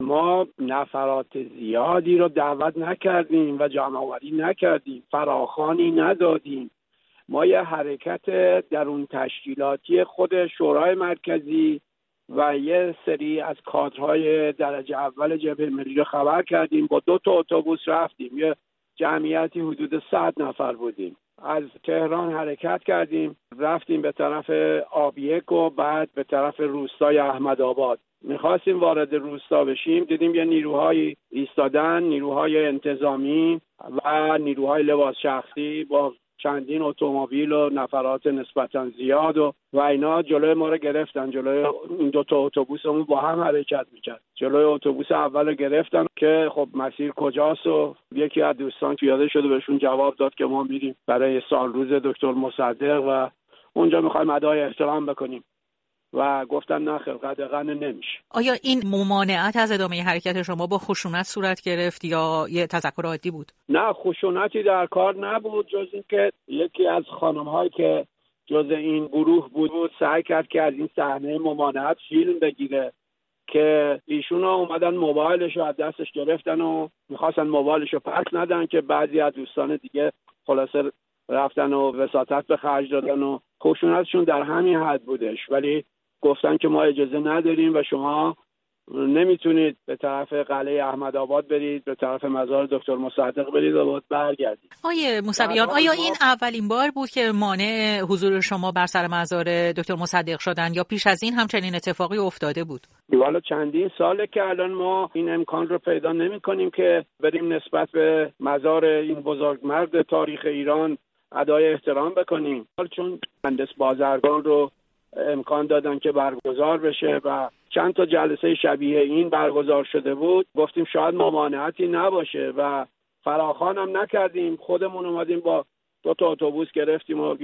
ما نفرات زیادی رو دعوت نکردیم و جمع‌آوری نکردیم، فراخوانی ندادیم. ما یه حرکت درون تشکیلاتی خود شورای مرکزی و یه سری از کادرهای درجه اول جبهه ملی رو خبر کردیم، با 2 اتوبوس رفتیم، یه جمعیتی حدود 100 نفر بودیم. از تهران حرکت کردیم، رفتیم به طرف آبیک و بعد به طرف روستای احمدآباد. میخواستیم وارد روستا بشیم، دیدیم یه نیروهایی ایستادن، نیروهای انتظامی و نیروهای لباس شخصی با چندین اتومبیل و نفرات نسبتا زیاد و اینا جلوی ما رو گرفتن. جلوی این 2 اتوبوسمون با هم حرکت میکرد. جلوی اتوبوس اول رو گرفتن که خب مسیر کجاست و یکی از دوستان پیاده شده بهشون جواب داد که ما میریم برای سالروز دکتر مصدق و اونجا میخوایم ادای احترام بکنیم و گفتن نه خیر، قدغن نمیشه. آیا این ممانعت از ادامه حرکت شما با خشونت صورت گرفت یا یه تذکر عادی بود؟ نه، خشونتی در کار نبود، جز این که یکی از خانم‌هایی که جز این گروه بود سعی کرد که از این صحنه ممانعت فیلم بگیره که ایشون اومدن موبایلش رو از دستش گرفتن و میخواستن موبایلش رو پس ندن که بعضی از دوستان دیگه خلاصه رفتن و وساطت به خرج دادن و خشونتشون در همین حد بودش، ولی گفتن که ما اجازه نداریم و شما نمیتونید به طرف قلعه احمدآباد برید، به طرف مزار دکتر مصدق برید و باید برگردید. آیه موسویان، آیا این اولین بار بود که مانع حضور شما بر سر مزار دکتر مصدق شدن یا پیش از این همچنین اتفاقی افتاده بود؟ والا چندین ساله که الان ما این امکان رو پیدا نمی کنیم که بریم نسبت به مزار این بزرگمرد تاریخ ایران ادای احترام بکنیم. چون مهندس بازرگان رو امکان دادن که برگزار بشه و چند تا جلسه شبیه این برگزار شده بود، گفتیم شاید ممانعتی نباشه و فراخوان هم نکردیم. خودمون اومدیم با 2 اتوبوس گرفتیم و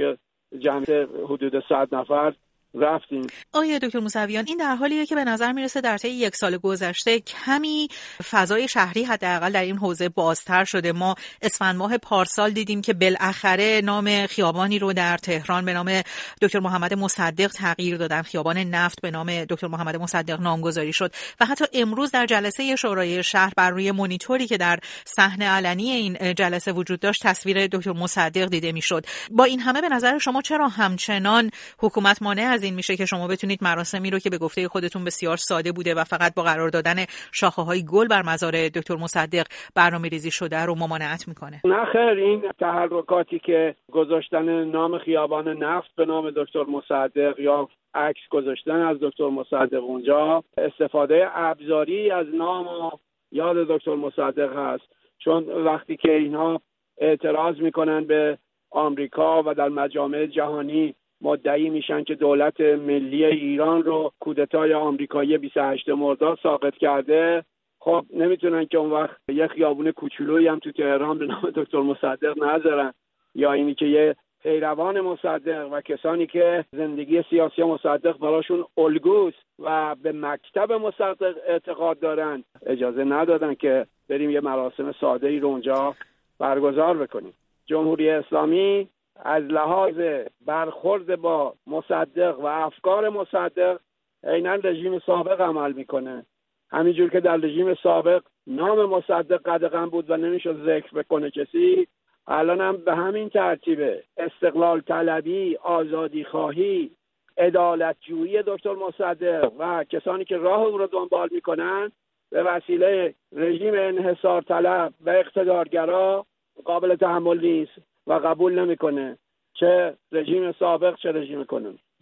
جمع حدود 100 نفر رفتیم. آیه دکتر موسویان، این در حالیه که به نظر میرسه در طی 1 سال گذشته کمی فضای شهری حداقل در این حوزه بازتر شده. ما اسفند ماه پارسال دیدیم که بالاخره نام خیابانی رو در تهران به نام دکتر محمد مصدق تغییر دادن، خیابان نفت به نام دکتر محمد مصدق نامگذاری شد و حتی امروز در جلسه شورای شهر بر روی مانیتوری که در صحنه علنی این جلسه وجود داشت تصویر دکتر مصدق دیده میشد. با این همه به نظر شما چرا همچنان حکومت مانع از این میشه که شما بتونید مراسمی رو که به گفته خودتون بسیار ساده بوده و فقط با قرار دادن شاخه‌های گل بر مزار دکتر مصدق برنامه‌ریزی شده رو ممانعت میکنه؟ نه خیر، این تحرکاتی که گذاشتن نام خیابان نفت به نام دکتر مصدق یا عکس گذاشتن از دکتر مصدق اونجا استفاده ابزاری از نام و یاد دکتر مصدق هست. چون وقتی که اینها اعتراض میکنن به آمریکا و در مجامع جهانی مدعی میشن که دولت ملی ایران رو کودتای آمریکایی 28 مرداد ساقط کرده، خب نمیتونن که اون وقت یه خیابون کوچولویی هم تو تهران به نام دکتر مصدق نذارن، یا اینی که یه پیروان مصدق و کسانی که زندگی سیاسی مصدق براشون الگوست و به مکتب مصدق اعتقاد دارن اجازه ندادن که بریم یه مراسم ساده‌ای رو اونجا برگزار بکنیم. جمهوری اسلامی از لحاظ برخورد با مصدق و افکار مصدق عیناً رژیم سابق عمل میکنه. همینجور که در رژیم سابق نام مصدق قدغن بود و نمیشد ذکر بکنه کسی، الان هم به همین ترتیبه. استقلال طلبی، آزادی خواهی، عدالت جویی دکتر مصدق و کسانی که راه او رو دنبال میکنن به وسیله رژیم انحصار طلب و اقتدارگرا قابل تحمل نیست و قبول نمیکنه، چه رژیم سابق چه رژیم کنون.